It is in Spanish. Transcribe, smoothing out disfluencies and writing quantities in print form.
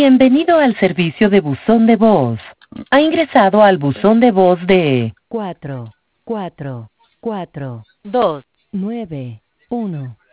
Bienvenido al servicio de buzón de voz. Ha ingresado al buzón de voz de 4, 4, 4, 2, 9, 1.